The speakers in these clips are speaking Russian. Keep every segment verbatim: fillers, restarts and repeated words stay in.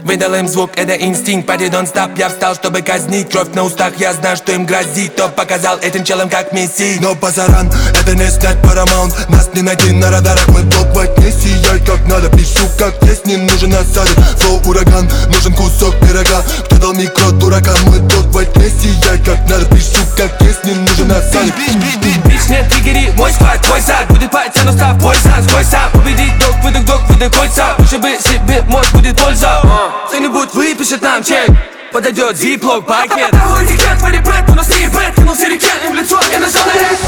выдал им звук, это инстинкт. Пари don't stop, я встал, чтобы казнить. Кровь на устах, я знаю, что им грозит. Топ показал этим челам как месси. Но пасаран, это не снять Paramount. Нас не найти на радарах, мы топ в не сияй как надо. Пишу как есть, не нужен осадок. Флоу ураган, нужен кусок пирога. Кто дал микро дуракам, мы топ в не сияй как надо. Пишу как есть, не нужен осадок. Бич, не триггери, мой склад, твой сад. Будет потяну, став пояса, сквозь сап. Победить док, выдох, док, выдох кольца. Лучше бы себе мозг будет польза. Кто-нибудь выпишет нам чек, подойдет зиплок, пакет. Такой этикет, твой репет, у нас не бэт. Кинулся рекен, им в лицо, я нажал на рэп.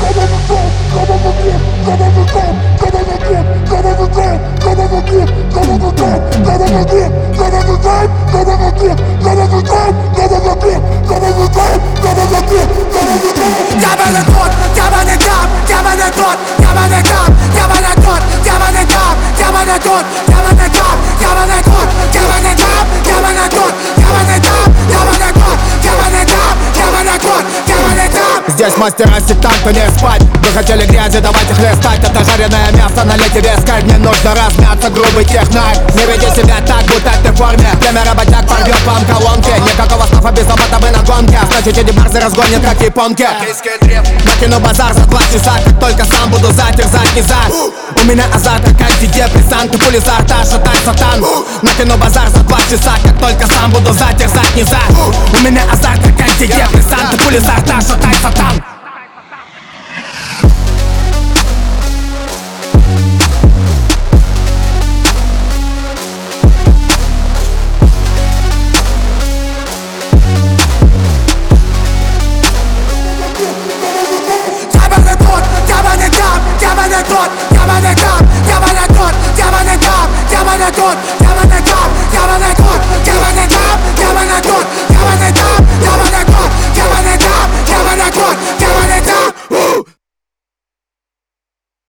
Diamond God, Diamond God, Diamond God, Diamond God, Diamond God, Diamond God, Diamond God, Diamond God, Diamond God, Diamond God, Diamond God, Diamond God, Diamond God, Diamond God, Diamond God, Diamond God. Здесь мастера сектанта, не спать. Вы хотели грязи, давайте хлестать. Это жареное мясо, налейте вескарь. Не нужно размяться, грубый технарь. Не веди себя так, будто ты в форме. Племя работяг порвет вам колонки. Никакого стафа без опыта, вы на гонке. Значит, эти барзы разгонят, как японки. Накину базар за два часа, как только сам буду затерзать низа. У меня азарт, как антидепрессант. И пули за рта, шатай сатан. Накину базар за два часа, как только сам буду затерзать низа. У меня азарт, как антидепрессант. И пули за рта, шатай сатан.